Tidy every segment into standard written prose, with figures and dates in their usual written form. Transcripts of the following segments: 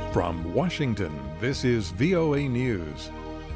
From Washington, this is VOA News.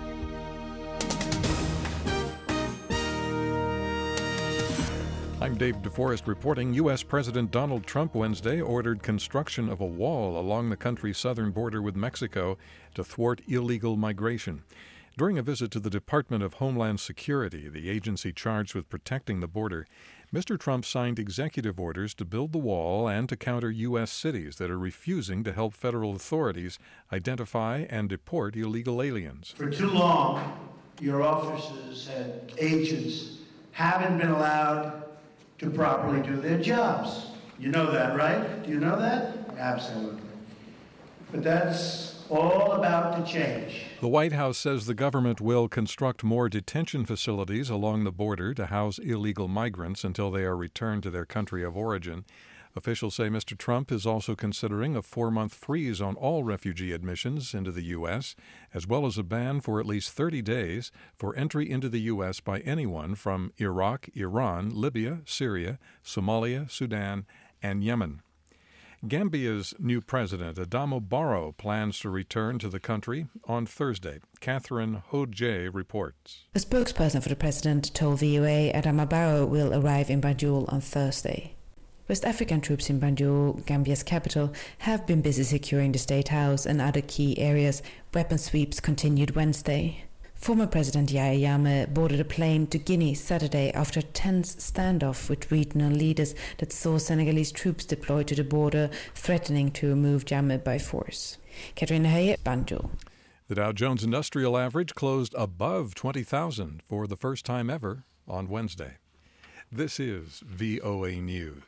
I'm Dave DeForest reporting. U.S. President Donald Trump Wednesday ordered construction of a wall along the country's southern border with Mexico to thwart illegal migration. During a visit to the Department of Homeland Security, the agency charged with protecting the border, Mr. Trump signed executive orders to build the wall and to counter U.S. cities that are refusing to help federal authorities identify and deport illegal aliens. For too long, your officers and agents haven't been allowed to properly do their jobs. You know that, right? Do you know that? Absolutely. But that's all about to change. The White House says the government will construct more detention facilities along the border to house illegal migrants until they are returned to their country of origin. Officials say Mr. Trump is also considering a 4-month freeze on all refugee admissions into the U.S., as well as a ban for at least 30 days for entry into the U.S. by anyone from Iraq, Iran, Libya, Syria, Somalia, Sudan, and Yemen. Gambia's new president, Adama Barrow, plans to return to the country on Thursday. Catherine Hodje reports. A spokesperson for the president told VOA Adama Barrow will arrive in Banjul on Thursday. West African troops in Banjul, Gambia's capital, have been busy securing the State House and other key areas. Weapon sweeps continued Wednesday. Former President Yahya Jammeh boarded a plane to Guinea Saturday after a tense standoff with regional leaders that saw Senegalese troops deployed to the border, threatening to remove Jammeh by force. Catherine Haye, Banjul. The Dow Jones Industrial Average closed above 20,000 for the first time ever on Wednesday. This is VOA News.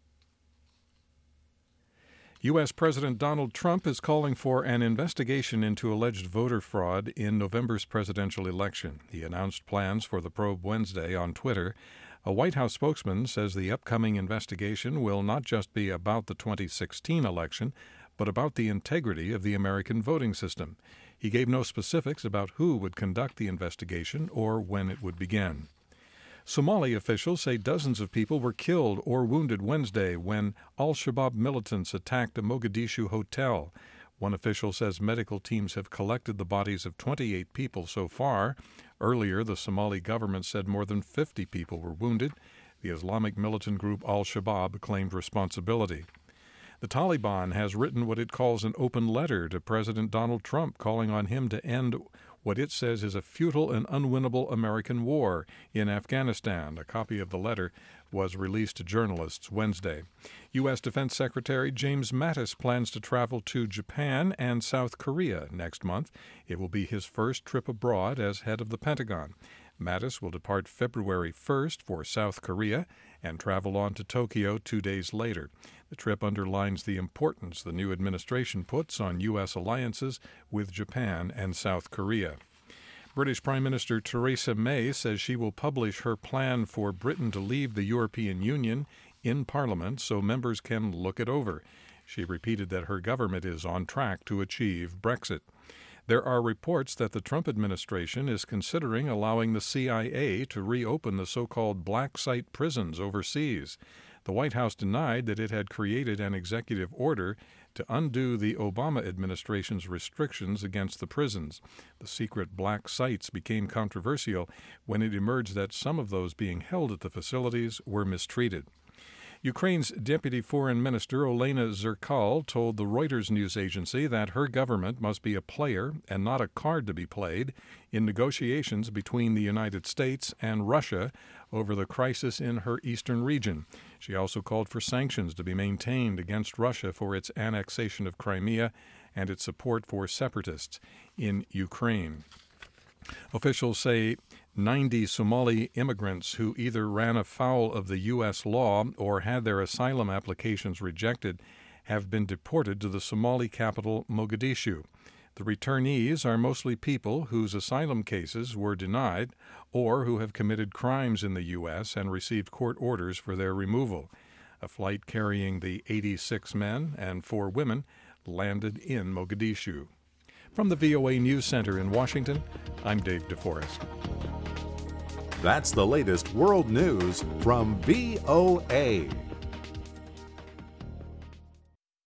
U.S. President Donald Trump is calling for an investigation into alleged voter fraud in November's presidential election. He announced plans for the probe Wednesday on Twitter. A White House spokesman says the upcoming investigation will not just be about the 2016 election, but about the integrity of the American voting system. He gave no specifics about who would conduct the investigation or when it would begin. Somali officials say dozens of people were killed or wounded Wednesday when al-Shabaab militants attacked a Mogadishu hotel. One official says medical teams have collected the bodies of 28 people so far. Earlier, the Somali government said more than 50 people were wounded. The Islamic militant group al-Shabaab claimed responsibility. The Taliban has written what it calls an open letter to President Donald Trump, calling on him to end what it says is a futile and unwinnable American war in Afghanistan. A copy of the letter was released to journalists Wednesday. U.S. Defense Secretary James Mattis plans to travel to Japan and South Korea next month. It will be his first trip abroad as head of the Pentagon. Mattis will depart February 1st for South Korea and travel on to Tokyo 2 days later. The trip underlines the importance the new administration puts on U.S. alliances with Japan and South Korea. British Prime Minister Theresa May says she will publish her plan for Britain to leave the European Union in Parliament so members can look it over. She repeated that her government is on track to achieve Brexit. There are reports that the Trump administration is considering allowing the CIA to reopen the so-called black site prisons overseas. The White House denied that it had created an executive order to undo the Obama administration's restrictions against the prisons. The secret black sites became controversial when it emerged that some of those being held at the facilities were mistreated. Ukraine's Deputy Foreign Minister Olena Zerkal told the Reuters news agency that her government must be a player and not a card to be played in negotiations between the United States and Russia over the crisis in her eastern region. She also called for sanctions to be maintained against Russia for its annexation of Crimea and its support for separatists in Ukraine. Officials say 90 Somali immigrants who either ran afoul of the U.S. law or had their asylum applications rejected have been deported to the Somali capital, Mogadishu. The returnees are mostly people whose asylum cases were denied or who have committed crimes in the U.S. and received court orders for their removal. A flight carrying the 86 men and 4 women landed in Mogadishu. From the VOA News Center in Washington, I'm Dave DeForest. That's the latest world news from VOA.